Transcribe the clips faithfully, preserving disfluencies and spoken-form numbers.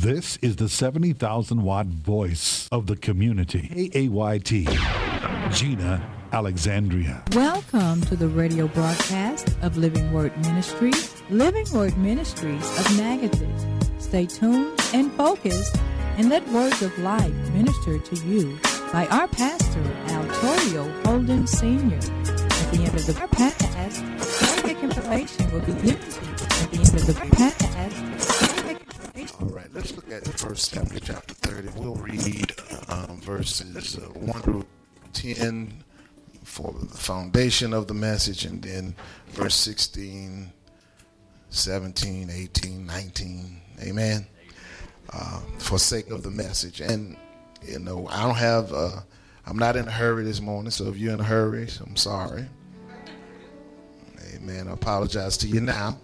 This is the seventy thousand watt voice of the community. A A Y T, Gina Alexandria. Welcome to the radio broadcast of Living Word Ministries, Living Word Ministries of Natchitoches. Stay tuned and focused and let words of life minister to you by our pastor, Altorio Holden Senior At the end of the podcast, basic information will be given to you. At the end of the podcast, basic information. All right, let's look at First Samuel chapter thirty. We'll read um, verses uh, one through ten for the foundation of the message, and then verse sixteen, seventeen, eighteen, nineteen. Amen. Uh, for sake of the message. And, you know, I don't have, uh, I'm not in a hurry this morning, so if you're in a hurry, I'm sorry. Amen. I apologize to you now,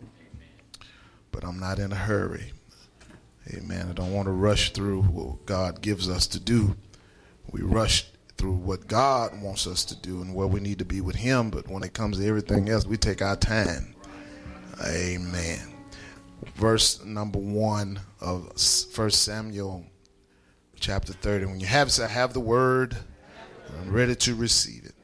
but I'm not in a hurry. Amen. I don't want to rush through what God gives us to do. We rush through what God wants us to do and where we need to be with him, but when it comes to everything else, we take our time. Amen. Verse number one of First Samuel chapter thirty. When you have it, I have the word. I'm ready to receive it.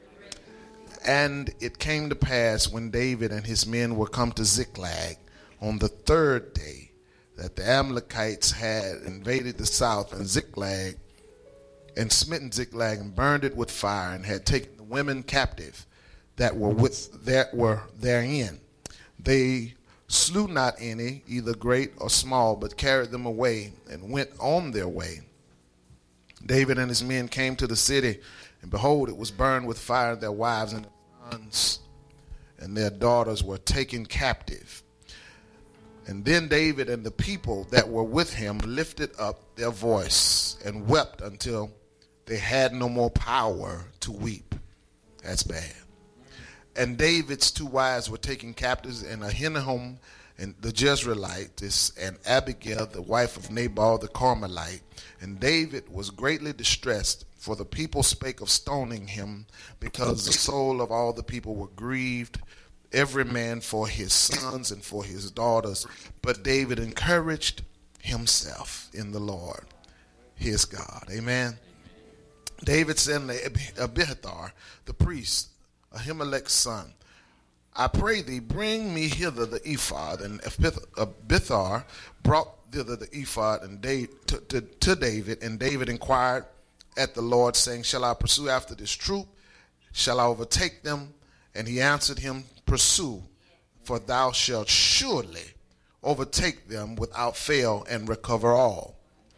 And it came to pass when David and his men were come to Ziklag on the third day that the Amalekites had invaded the south and Ziklag and smitten Ziklag and burned it with fire and had taken the women captive that were with that were therein. They slew not any, either great or small, but carried them away and went on their way. David and his men came to the city, and behold, it was burned with fire. Their wives and their sons and their daughters were taken captive. And then David and the people that were with him lifted up their voice and wept until they had no more power to weep. That's bad. And David's two wives were taken captives, and Ahinoam and the Jezreelite, and Abigail, the wife of Nabal the Carmelite. And David was greatly distressed, for the people spake of stoning him, because the soul of all the people were grieved, every man for his sons and for his daughters. But David encouraged himself in the Lord, his God. Amen. David said to Abiathar, the priest, Ahimelech's son, I pray thee, bring me hither the ephod. And Abiathar brought thither the ephod and to, to, to David. And David inquired at the Lord, saying, shall I pursue after this troop? Shall I overtake them? And he answered him, pursue, for thou shalt surely overtake them without fail and recover all.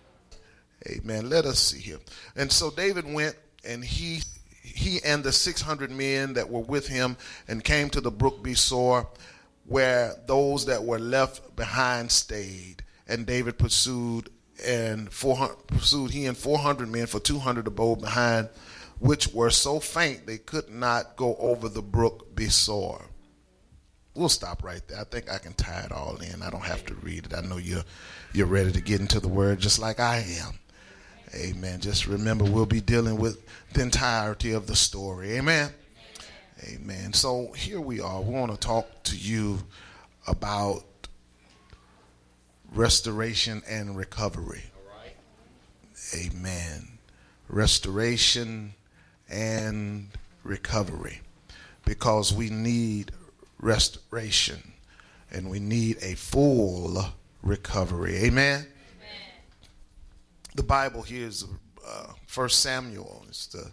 Amen. Let us see here. And so David went, and he he and the six hundred men that were with him, and came to the brook Besor, where those that were left behind stayed. And David pursued, and four hundred, pursued he and four hundred men, for two hundred abode behind, which were so faint they could not go over the brook Besor. We'll stop right there. I think I can tie it all in. I don't have to read it. I know you're you're ready to get into the word just like I am. Amen. Just remember, we'll be dealing with the entirety of the story. Amen. Amen. So here we are. We want to talk to you about restoration and recovery. Amen. Restoration and recovery. Because we need restoration and we need a full recovery. Amen. The Bible here is uh, First Samuel. It's the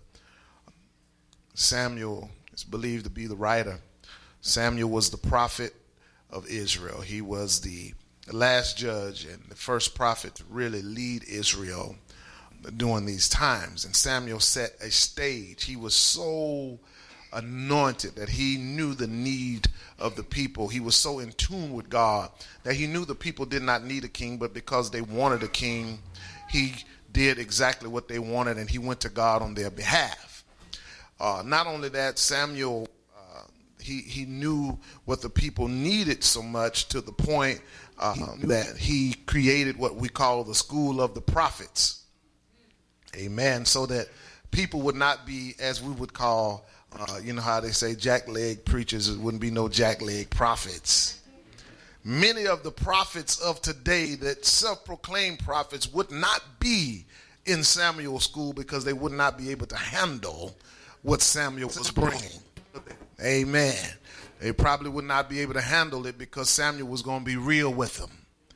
Samuel is believed to be the writer. Samuel was the prophet of Israel. He was the last judge and the first prophet to really lead Israel during these times. And Samuel set a stage. He was so anointed that he knew the need of the people. He was so in tune with God that he knew the people did not need a king, but because they wanted a king, he did exactly what they wanted, and he went to God on their behalf. Uh, not only that, Samuel, uh, he, he knew what the people needed so much, to the point uh, that he created what we call the school of the prophets. Amen. So that people would not be, as we would call, uh, you know how they say jackleg preachers, it wouldn't be no jackleg prophets. many of the prophets of today, that self-proclaimed prophets, would not be in Samuel's school because they would not be able to handle what Samuel was bringing. Amen. They probably would not be able to handle it because Samuel was going to be real with them.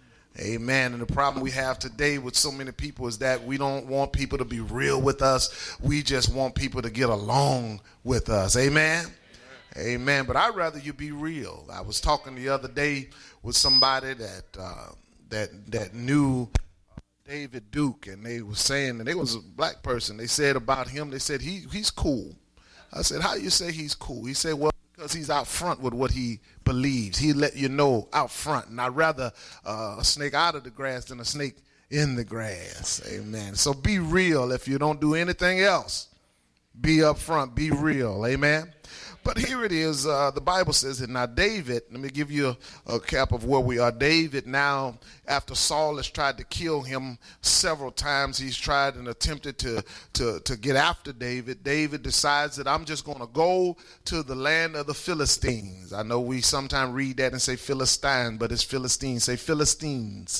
Amen. And the problem we have today with so many people is that we don't want people to be real with us. We just want people to get along with us. Amen. Amen. Amen. But I'd rather you be real. I was talking the other day with somebody that uh, that that knew David Duke, and they were saying, and they was a black person, they said about him, they said he he's cool. I said, how do you say he's cool? He said, well, because he's out front with what he believes. He let you know out front. And I'd rather uh, a snake out of the grass than a snake in the grass. Amen. So be real. If you don't do anything else, be up front, be real. Amen. But here it is. Uh, the Bible says that now David, let me give you a, a cap of where we are. David now, after Saul has tried to kill him several times, he's tried and attempted to, to, to get after David. David decides that I'm just going to go to the land of the Philistines. I know we sometimes read that and say Philistine, but it's Philistines. Say Philistines.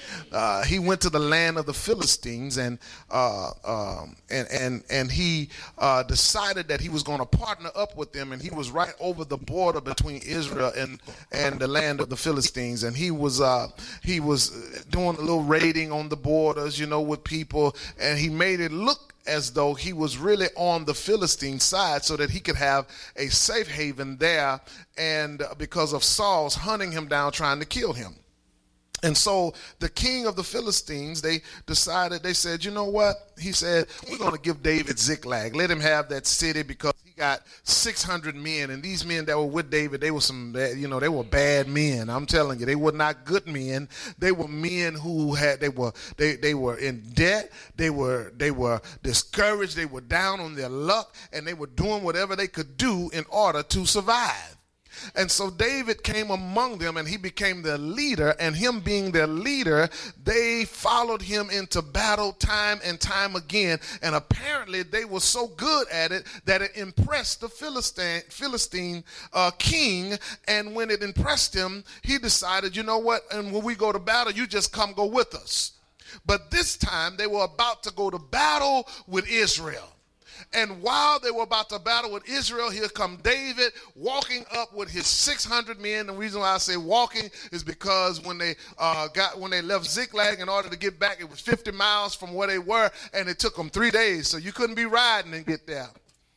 Uh, he went to the land of the Philistines, and uh, um, and and and he uh, decided that he was going to partner up with them, and he was right over the border between Israel and and the land of the Philistines, and he was uh, he was doing a little raiding on the borders, you know, with people, and he made it look as though he was really on the Philistine side so that he could have a safe haven there, and because of Saul's hunting him down, trying to kill him. And so the king of the Philistines, they decided, they said, you know what? He said, we're going to give David Ziklag. Let him have that city because he got six hundred men. And these men that were with David, they were some, you know, they were bad men. I'm telling you, they were not good men. They were men who had, they were, they, they were in debt. They were, they were discouraged. They were down on their luck, and they were doing whatever they could do in order to survive. And so David came among them, and he became their leader, and him being their leader, they followed him into battle time and time again. And apparently they were so good at it that it impressed the Philistine, Philistine uh, king. And when it impressed him, he decided, you know what? And when we go to battle, you just come go with us. But this time they were about to go to battle with Israel. And while they were about to battle with Israel, here come David walking up with his six hundred men. The reason why I say walking is because when they uh, got when they left Ziklag, in order to get back, it was fifty miles from where they were, and it took them three days. So you couldn't be riding and get there.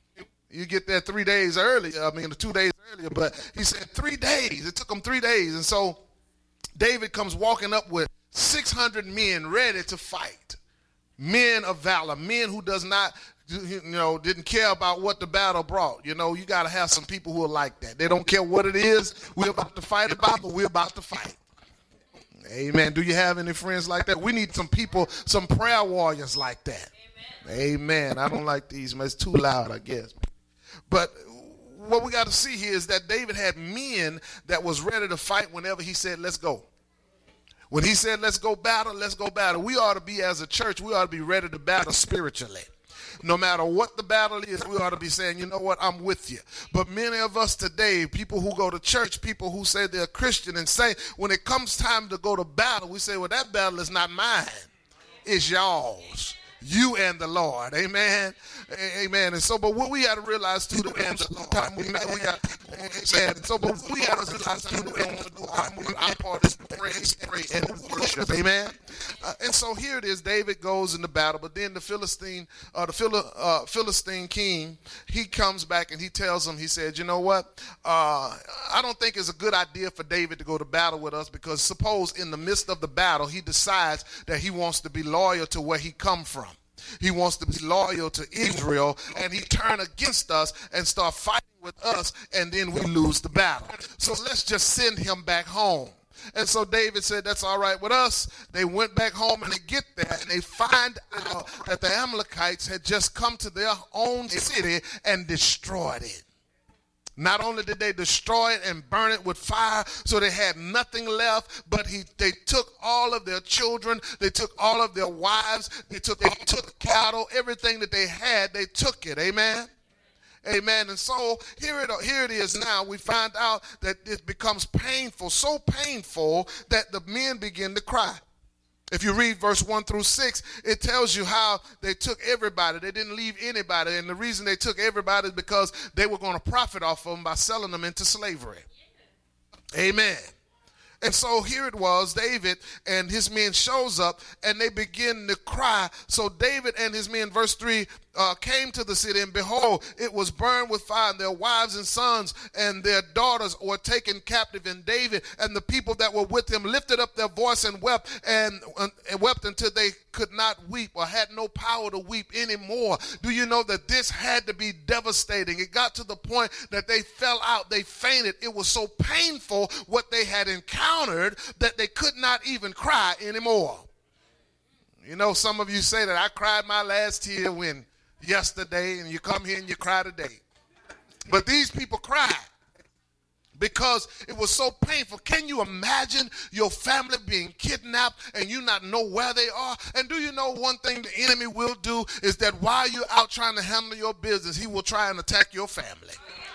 You get there three days earlier. I mean, two days earlier. But he said three days. It took them three days. And so David comes walking up with six hundred men ready to fight. Men of valor, men who does not, you know, didn't care about what the battle brought. You know, you got to have some people who are like that. They don't care what it is we're about to fight about, but we're about to fight. Amen. Do you have any friends like that? We need some people, some prayer warriors like that. Amen. Amen. I don't like these, man. It's too loud, I guess. But what we got to see here is that David had men that was ready to fight whenever he said, let's go. When he said, let's go battle, let's go battle. We ought to be, as a church, we ought to be ready to battle spiritually. No matter what the battle is, we ought to be saying, you know what, I'm with you. But many of us today, people who go to church, people who say they're Christian, and say when it comes time to go to battle, we say, well, that battle is not mine. It's y'all's. You and the Lord. Amen. Amen. And so, but what we got to realize too, the time we got, we got, amen. And so, but we got to realize too, the our part is praise, pray, and worship. Amen. Uh, and so here it is. David goes into battle, but then the Philistine, uh, the Phil, uh, Philistine king, he comes back and he tells him, he said, you know what? Uh, I don't think it's a good idea for David to go to battle with us, because suppose in the midst of the battle, he decides that he wants to be loyal to where he come from. He wants to be loyal to Israel, and he turn against us and start fighting with us, and then we lose the battle. So let's just send him back home. And so David said, that's all right with us. They went back home, and they get there, and they find out that the Amalekites had just come to their own city and destroyed it. Not only did they destroy it and burn it with fire, so they had nothing left, but he, they took all of their children, they took all of their wives, they took, they took cattle, everything that they had, they took it, amen? Amen. And so here it, here it is now. We find out that it becomes painful, so painful that the men begin to cry. If you read verse one through six, it tells you how they took everybody. They didn't leave anybody. And the reason they took everybody is because they were going to profit off of them by selling them into slavery. Amen. And so here it was, David and his men shows up and they begin to cry. So David and his men, verse three, uh, came to the city, and behold, it was burned with fire, and their wives and sons and their daughters were taken captive. And David and the people that were with him lifted up their voice and wept and, and wept until they could not weep or had no power to weep anymore. Do you know that this had to be devastating? It got to the point that they fell out, they fainted. It was so painful what they had encountered that they could not even cry anymore. You know, some of you say that I cried my last tear when yesterday, and you come here and you cry today. But these people cried because it was so painful. Can you imagine your family being kidnapped and you not know where they are? And do you know one thing the enemy will do is that while you're out trying to handle your business, he will try and attack your family.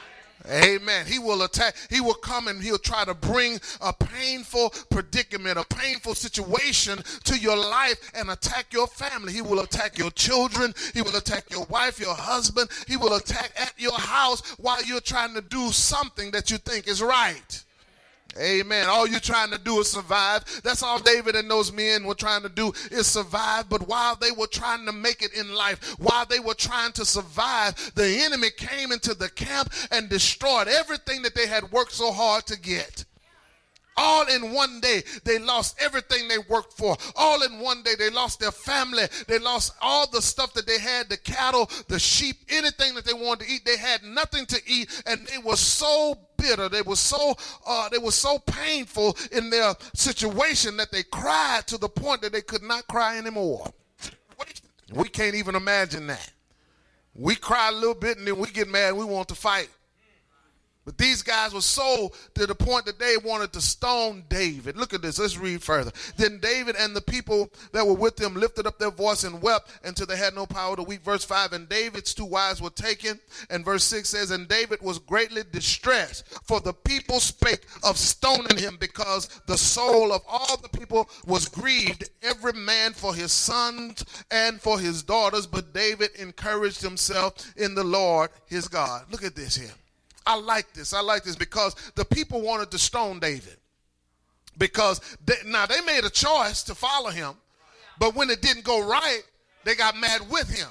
Amen. He will attack. He will come and he'll try to bring a painful predicament, a painful situation to your life and attack your family. He will attack your children. He will attack your wife, your husband. He will attack at your house while you're trying to do something that you think is right. Amen. All you're trying to do is survive. That's all David and those men were trying to do is survive. But while they were trying to make it in life, while they were trying to survive, the enemy came into the camp and destroyed everything that they had worked so hard to get. All in one day, they lost everything they worked for. All in one day, they lost their family. They lost all the stuff that they had, the cattle, the sheep, anything that they wanted to eat. They had nothing to eat, and they were so bitter. They were so, uh, they were so painful in their situation that they cried to the point that they could not cry anymore. We can't even imagine that. We cry a little bit, and then we get mad. We want to fight. But these guys were so to the point that they wanted to stone David. Look at this. Let's read further. Then David and the people that were with him lifted up their voice and wept until they had no power to weep. Verse five, and David's two wives were taken. And verse six says, and David was greatly distressed, for the people spake of stoning him, because the soul of all the people was grieved, every man for his sons and for his daughters. But David encouraged himself in the Lord his God. Look at this here. I like this. I like this because the people wanted to stone David. Because they, now they made a choice to follow him, but when it didn't go right, they got mad with him.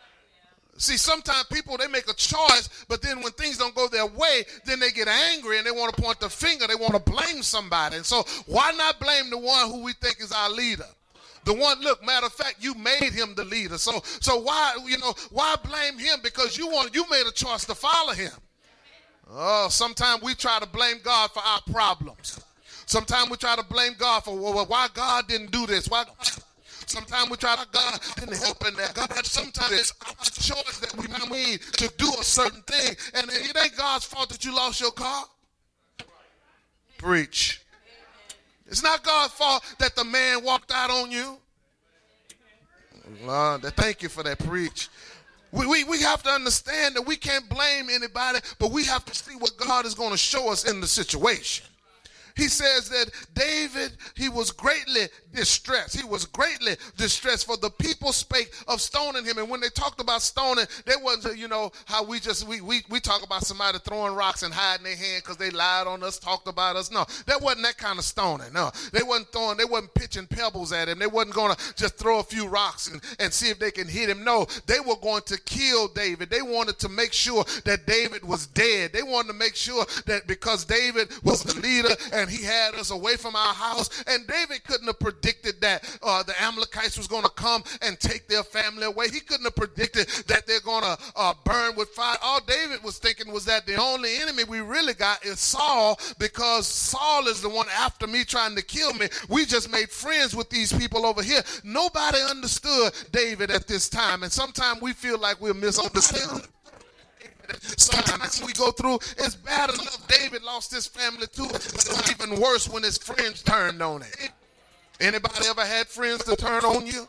See, sometimes people, they make a choice, but then when things don't go their way, then they get angry and they want to point the finger. They want to blame somebody. And so why not blame the one who we think is our leader? The one, look, matter of fact, you made him the leader. So so why, you know, why blame him? Because you want, you made a choice to follow him. Oh, sometimes we try to blame God for our problems. Sometimes we try to blame God for well, why God didn't do this. Why? Sometimes we try to God didn't help in that. God, sometimes it's our choice that we made to do a certain thing. And it ain't God's fault that you lost your car. Preach. It's not God's fault that the man walked out on you. Lord, thank you for that, preach. We, we, we have to understand that we can't blame anybody, but we have to see what God is going to show us in the situation. He says that David, he was greatly distressed. He was greatly distressed, for the people spake of stoning him. And when they talked about stoning, they wasn't, you know, how we just, we we, we talk about somebody throwing rocks and hiding their hand because they lied on us, talked about us. No, that wasn't that kind of stoning. No, they wasn't throwing, they wasn't pitching pebbles at him. They wasn't going to just throw a few rocks and, and see if they can hit him. No, they were going to kill David. They wanted to make sure that David was dead. They wanted to make sure that because David was the leader and he had us away from our house, and David couldn't have predicted that uh, the Amalekites was going to come and take their family away. He couldn't have predicted that they're going to uh, burn with fire. All David was thinking was that the only enemy we really got is Saul, because Saul is the one after me trying to kill me. We just made friends with these people over here. Nobody understood David at this time, and sometimes we feel like we're misunderstood. Sometimes we go through, it's bad enough David lost his family too, but it's even worse when his friends turned on him. Anybody ever had friends to turn on you?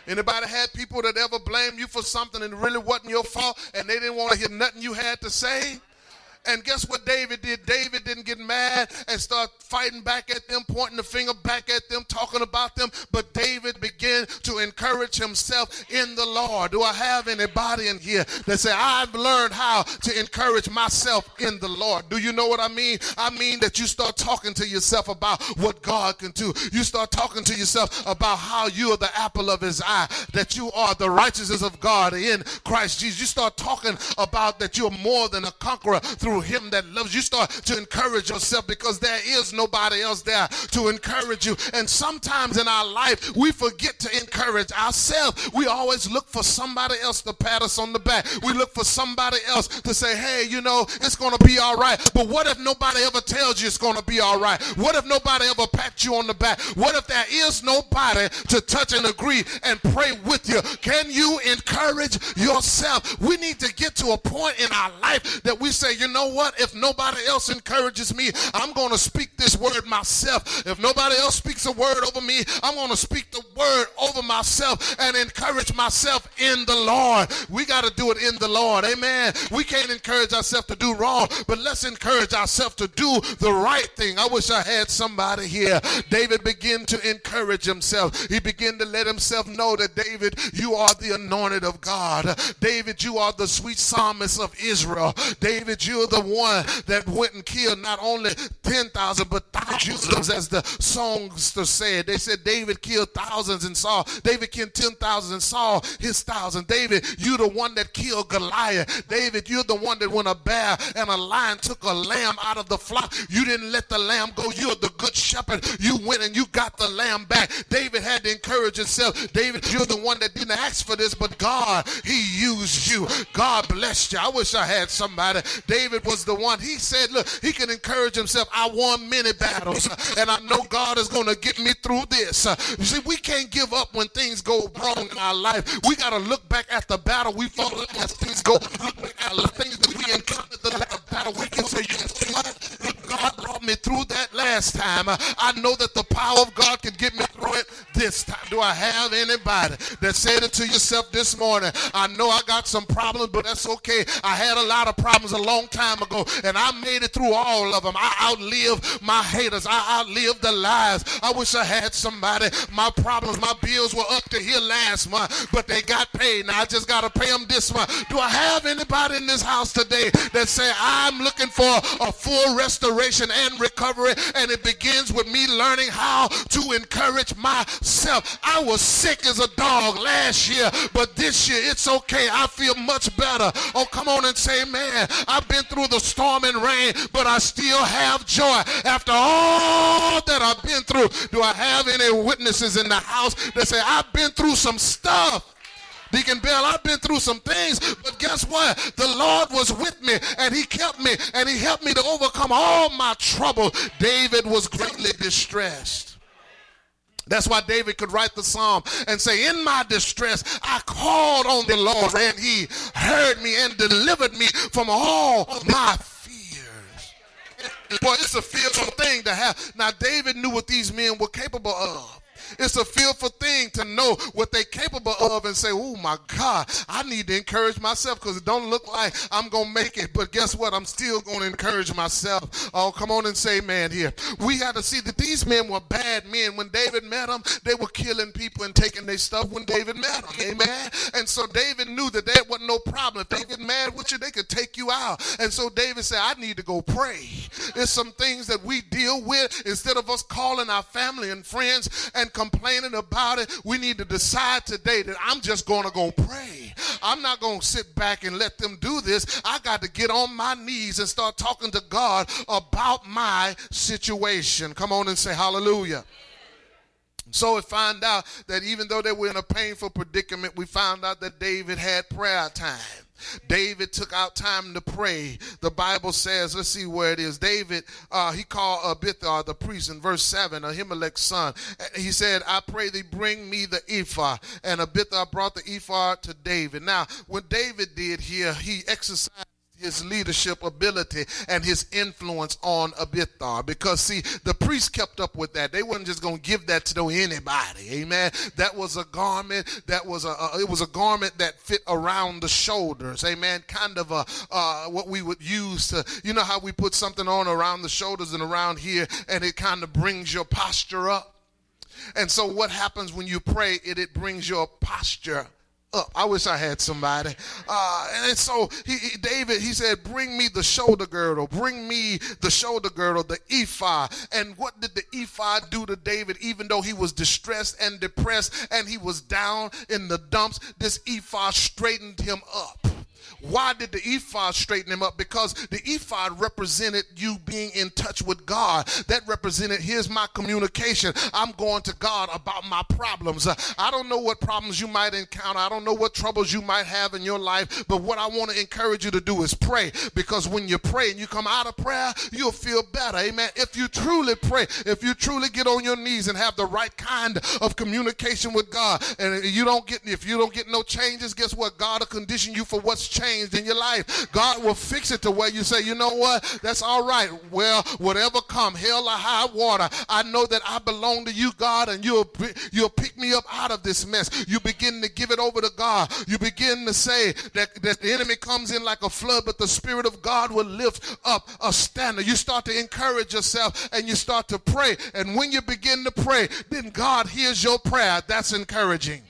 Anybody had people that ever blamed you for something and it really wasn't your fault and they didn't want to hear nothing you had to say? And guess what David did? David didn't get mad and start fighting back at them, pointing the finger back at them, talking about them. But David began to encourage himself in the Lord. Do I have anybody in here that say, I've learned how to encourage myself in the Lord? Do you know what I mean? I mean that you start talking to yourself about what God can do. You start talking to yourself about how you are the apple of his eye, that you are the righteousness of God in Christ Jesus. You start talking about that you're more than a conqueror through him that loves you. Start to encourage yourself because there is nobody else there to encourage you. And sometimes in our life we forget to encourage ourselves. We always look for somebody else to pat us on the back. We look for somebody else to say, hey, you know, it's going to be all right. But what if nobody ever tells you it's going to be all right? What if nobody ever pats you on the back? What if there is nobody to touch and agree and pray with you? Can you encourage yourself? We need to get to a point in our life that we say, you know what? If nobody else encourages me, I'm going to speak this word myself. If nobody else speaks a word over me, I'm going to speak the word over myself and encourage myself in the Lord. We got to do it in the Lord. Amen. We can't encourage ourselves to do wrong, but let's encourage ourselves to do the right thing. I wish I had somebody here. David began to encourage himself. He began to let himself know that, David, you are the anointed of God. David, you are the sweet psalmist of Israel. David, you're the one that went and killed not only ten thousand but thousands, as the songster said. They said David killed thousands and Saul. David killed ten thousand and Saul his thousand. David, you're the one that killed Goliath. David, you're the one that when a bear and a lion took a lamb out of the flock, you didn't let the lamb go. You're the good shepherd. You went and you got the lamb back. David had to encourage himself. David, you're the one that didn't ask for this, but God, he used you. God blessed you. I wish I had somebody. David was the one. He said, look, he can encourage himself. I won many battles, and I know God is going to get me through this. You see, we can't give up when things go wrong in our life. We got to look back at the battle we fought as things go. Look back at the things that we encountered the battle. We can say, you know what? God brought me through that last time. I know that the power of God can get me through it this time. Do I have anybody that said it to yourself this morning? I know I got some problems, but that's okay. I had a lot of problems a long time ago, and I made it through all of them. I outlived my haters. I outlived the lies. I wish I had somebody. My problems, my bills were up to here last month, but they got paid. Now I just got to pay them this month. Do I have anybody in this house today that say, I'm looking for a full restoration and recovery, and it begins with me learning how to encourage myself? I was sick as a dog last year, but this year it's okay. I feel much better. Oh, come on and say, man, I've been through the storm and rain, but I still have joy after all that I've been through. Do I have any witnesses in the house that say, I've been through some stuff? Deacon Bell, I've been through some things, but guess what? The Lord was with me, and he kept me, and he helped me to overcome all my trouble. David was greatly distressed. That's why David could write the psalm and say, in my distress, I called on the Lord, and he heard me and delivered me from all my fears. Boy, it's a fearful thing to have. Now, David knew what these men were capable of. It's a fearful thing to know what they're capable of and say, oh my God, I need to encourage myself because it don't look like I'm going to make it. But guess what? I'm still going to encourage myself. Oh, come on and say amen here. We got to see that these men were bad men. When David met them, they were killing people and taking their stuff when David met them. Amen. And so David knew that there wasn't no problem. If they get mad with you, they could take you out. And so David said, I need to go pray. There's some things that we deal with. Instead of us calling our family and friends and complaining about it, we need to decide today that I'm just going to go pray. I'm not going to sit back and let them do this. I got to get on my knees and start talking to God about my situation. Come on and say hallelujah. So we find out that even though they were in a painful predicament, we found out that David had prayer time. David took out time to pray. The Bible says, let's see where it is. David, uh, he called Abithar the priest in verse seven, Ahimelech's son. He said, I pray thee bring me the ephod. And Abithar brought the ephod to David. Now, what David did here, he exercised his leadership ability and his influence on Abiathar, because see, the priests kept up with that. They weren't just going to give that to no anybody. Amen. That was a garment that was a, a it was a garment that fit around the shoulders. Amen. Kind of a uh, what we would use to, you know how we put something on around the shoulders and around here, and it kind of brings your posture up. And so what happens when you pray, it it brings your posture up. I wish I had somebody. Uh, and so he, he, David, he said, bring me the shoulder girdle. Bring me the shoulder girdle, the ephod. And what did the ephod do to David? Even though he was distressed and depressed and he was down in the dumps, this ephod straightened him up. Why did the ephod straighten him up? Because the ephod represented you being in touch with God. That represented, here's my communication. I'm going to God about my problems. Uh, I don't know what problems you might encounter. I don't know what troubles you might have in your life. But what I want to encourage you to do is pray. Because when you pray and you come out of prayer, you'll feel better. Amen. If you truly pray, if you truly get on your knees and have the right kind of communication with God, and you don't get, if you don't get no changes, guess what? God will condition you for what's changed in your life. God will fix it to where you say, you know what, that's all right. Well, whatever come, hell or high water, I know that I belong to you, God, and you'll you'll pick me up out of this mess. You begin to give it over to God. You begin to say that, that the enemy comes in like a flood, but the Spirit of God will lift up a standard. You start to encourage yourself and you start to pray. And when you begin to pray, then God hears your prayer. That's encouraging.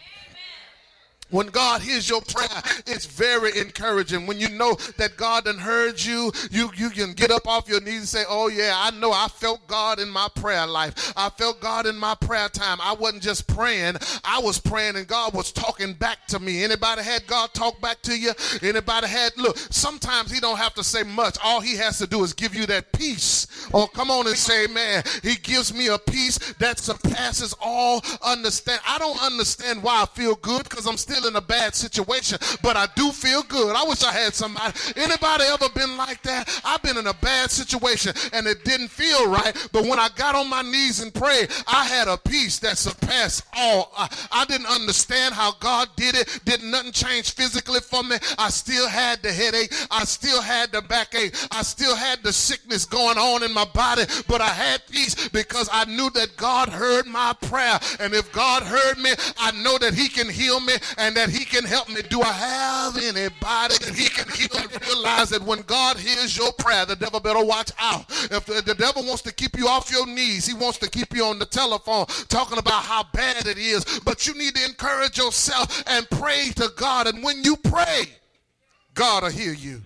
When God hears your prayer, it's very encouraging. When you know that God done heard you, you, you can get up off your knees and say, oh yeah, I know I felt God in my prayer life. I felt God in my prayer time. I wasn't just praying, I was praying and God was talking back to me. Anybody had God talk back to you? Anybody had, look, sometimes he don't have to say much. All he has to do is give you that peace. Oh, come on and say, man, he gives me a peace that surpasses all understanding. I don't understand why I feel good, because I'm still in a bad situation, but I do feel good. I wish I had somebody. Anybody ever been like that? I've been in a bad situation and it didn't feel right, but when I got on my knees and prayed, I had a peace that surpassed all. I, I didn't understand how God did it. Didn't nothing change physically for me. I still had the headache. I still had the backache. I still had the sickness going on in my body, but I had peace because I knew that God heard my prayer. And if God heard me, I know that he can heal me and that he can help me. Do I have anybody that he can heal? And realize that when God hears your prayer, the devil better watch out. If the, the devil wants to keep you off your knees, he wants to keep you on the telephone talking about how bad it is, but you need to encourage yourself and pray to God. And when you pray, God will hear you.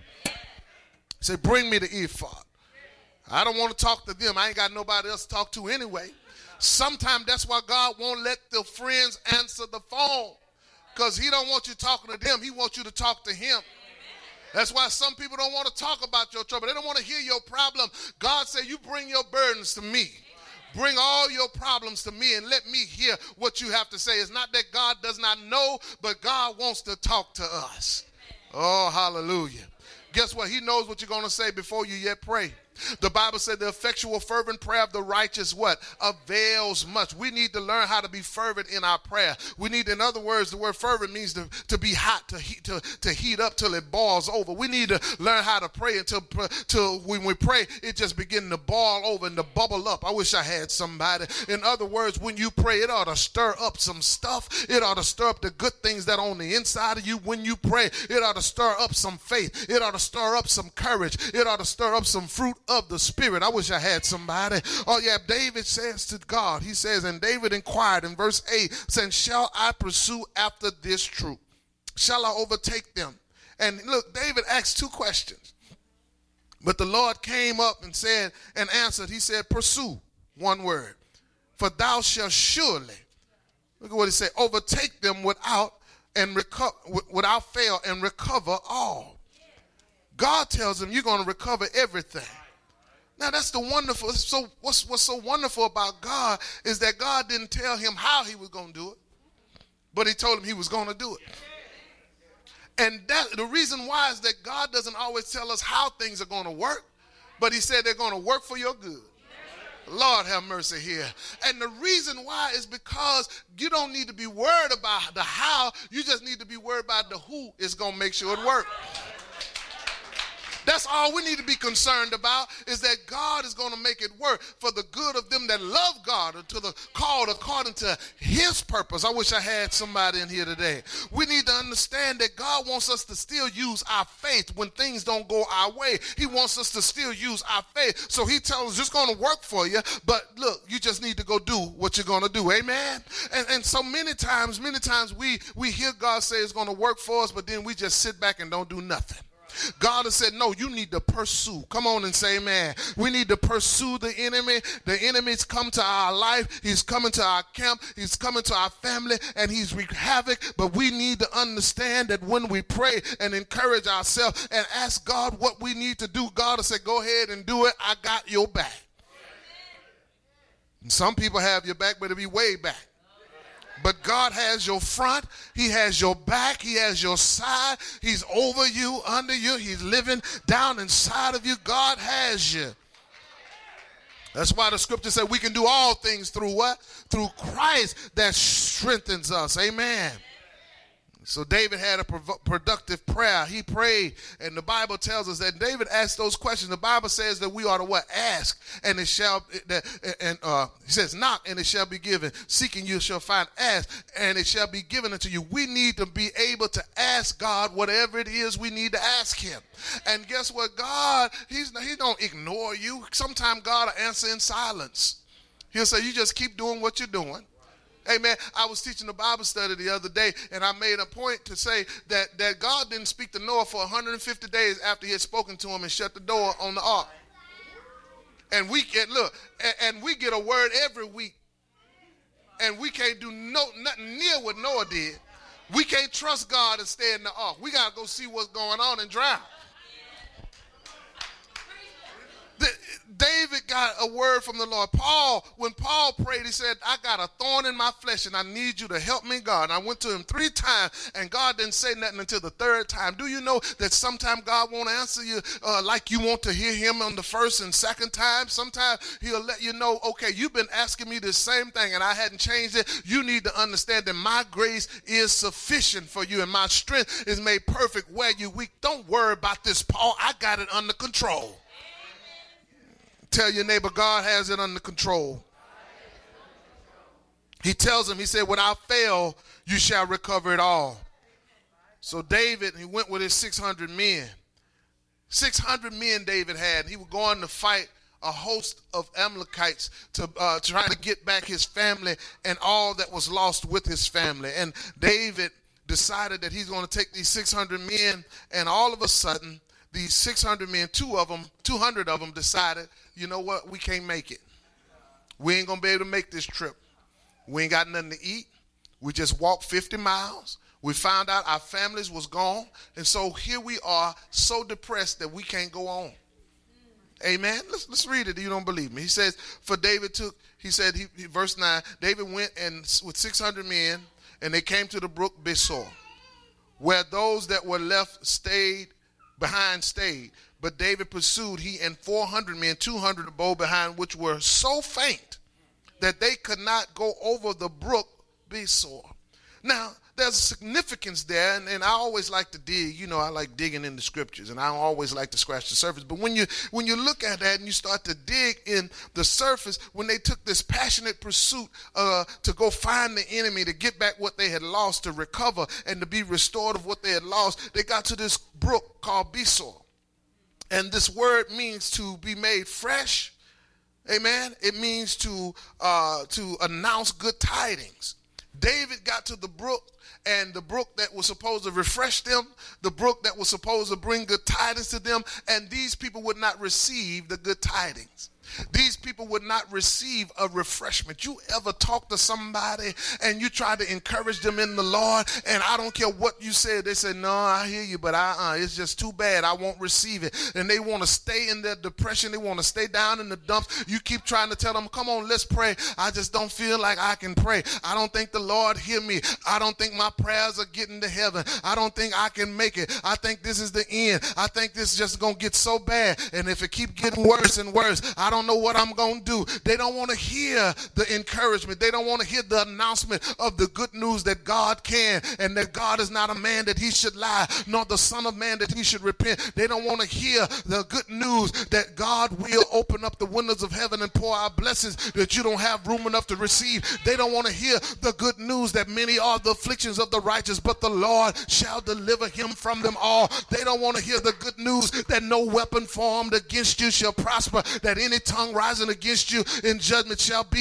Say, bring me the ephod. I don't want to talk to them. I ain't got nobody else to talk to anyway. Sometimes that's why God won't let the friends answer the phone, because he don't want you talking to them. He wants you to talk to him. That's why some people don't want to talk about your trouble. They don't want to hear your problem. God said, you bring your burdens to me. Bring all your problems to me and let me hear what you have to say. It's not that God does not know, but God wants to talk to us. Oh, hallelujah. Guess what? He knows what you're going to say before you yet pray. The Bible said the effectual fervent prayer of the righteous what? Avails much. We need to learn how to be fervent in our prayer. We need, in other words, the word fervent means to, to be hot, to heat, to, to heat up till it boils over. We need to learn how to pray until, till when we pray, it just begin to boil over and to bubble up. I wish I had somebody. In other words, when you pray, it ought to stir up some stuff. It ought to stir up the good things that are on the inside of you. When you pray, it ought to stir up some faith. It ought to stir up some courage. It ought to stir up some fruit of the Spirit. I wish I had somebody. Oh yeah, David says to God, he says, and David inquired in verse eight, saying, shall I pursue after this troop? Shall I overtake them? And look, David asked two questions. But the Lord came up and said, and answered, he said, pursue, one word. For thou shalt surely, look at what he said, overtake them without and recover, without fail and recover all. God tells him you're going to recover everything. Now that's the wonderful, so what's, what's so wonderful about God is that God didn't tell him how he was going to do it, but he told him he was going to do it. And that the reason why is that God doesn't always tell us how things are going to work, but he said they're going to work for your good. Lord have mercy here. And the reason why is because you don't need to be worried about the how, you just need to be worried about the who is going to make sure it works. That's all we need to be concerned about, is that God is going to make it work for the good of them that love God and to the called according to his purpose. I wish I had somebody in here today. We need to understand that God wants us to still use our faith when things don't go our way. He wants us to still use our faith. So he tells us it's going to work for you, but look, you just need to go do what you're going to do. Amen? And, and so many times, many times we, we hear God say it's going to work for us, but then we just sit back and don't do nothing. God has said, no, you need to pursue. Come on and say amen. We need to pursue the enemy. The enemy's come to our life. He's coming to our camp. He's coming to our family, and he's wreaked havoc. But we need to understand that when we pray and encourage ourselves and ask God what we need to do, God will say, go ahead and do it. I got your back. And some people have your back, but it'll be way back. But God has your front, he has your back, he has your side, he's over you, under you, he's living down inside of you. God has you. That's why the scripture said we can do all things through what? Through Christ that strengthens us. Amen. So David had a productive prayer. He prayed, and the Bible tells us that David asked those questions. The Bible says that we ought to what? Ask, and it shall, that, and uh, he says, knock, and it shall be given. Seeking, you shall find. Ask, and it shall be given unto you. We need to be able to ask God whatever it is we need to ask him. And guess what? God, he's, he don't ignore you. Sometimes God will answer in silence. He'll say, you just keep doing what you're doing. Amen. I was teaching a Bible study the other day, and I made a point to say that, that God didn't speak to Noah for one hundred fifty days after he had spoken to him and shut the door on the ark. And we get, look, and, and we get a word every week, and we can't do no nothing near what Noah did. We can't trust God and stay in the ark. We got to go see what's going on and drown. The, David got a word from the Lord. Paul, when Paul prayed, he said, I got a thorn in my flesh and I need you to help me, God. And I went to him three times and God didn't say nothing until the third time. Do you know that sometimes God won't answer you uh, like you want to hear him on the first and second time? Sometimes he'll let you know, okay, you've been asking me the same thing and I hadn't changed it. You need to understand that my grace is sufficient for you and my strength is made perfect where you're weak. Don't worry about this, Paul. I got it under control. Tell your neighbor, God has it under control. He tells him, he said, without fail, you shall recover it all. So David, he went with his six hundred men. six hundred men David had. He was going to fight a host of Amalekites to uh, try to get back his family and all that was lost with his family. And David decided that he's going to take these six hundred men, and all of a sudden, these six hundred men, two of them, two hundred of them decided, you know what, we can't make it. We ain't going to be able to make this trip. We ain't got nothing to eat. We just walked fifty miles. We found out our families was gone. And so here we are, so depressed that we can't go on. Amen. Let's, let's read it if you don't believe me. He says, for David took, he said, he, he, verse nine, David went and with six hundred men, and they came to the brook Besor, where those that were left stayed behind stayed. But David pursued, he and four hundred men, two hundred abode behind, which were so faint that they could not go over the brook Besor. Now, there's significance there, and, and I always like to dig. You know, I like digging in the scriptures, and I always like to scratch the surface. But when you when you look at that and you start to dig in the surface, when they took this passionate pursuit uh, to go find the enemy, to get back what they had lost, to recover and to be restored of what they had lost, they got to this brook called Besor. And this word means to be made fresh. Amen. It means to uh, to announce good tidings. David got to the brook, and the brook that was supposed to refresh them, the brook that was supposed to bring good tidings to them, and these people would not receive the good tidings. These people would not receive a refreshment. You ever talk to somebody and you try to encourage them in the Lord, and I don't care what you said, they say, no, I hear you, but uh-uh, it's just too bad. I won't receive it. And they want to stay in their depression. They want to stay down in the dumps. You keep trying to tell them, come on, let's pray. I just don't feel like I can pray. I don't think the Lord hear me. I don't think my prayers are getting to heaven. I don't think I can make it. I think this is the end. I think this is just going to get so bad. And if it keeps getting worse and worse, I don't don't know what I'm going to do. They don't want to hear the encouragement. They don't want to hear the announcement of the good news that God can, and that God is not a man that he should lie, nor the son of man that he should repent. They don't want to hear the good news that God will open up the windows of heaven and pour out blessings that you don't have room enough to receive. They don't want to hear the good news that many are the afflictions of the righteous, but the Lord shall deliver him from them all. They don't want to hear the good news that no weapon formed against you shall prosper, that any tongue rising against you in judgment shall be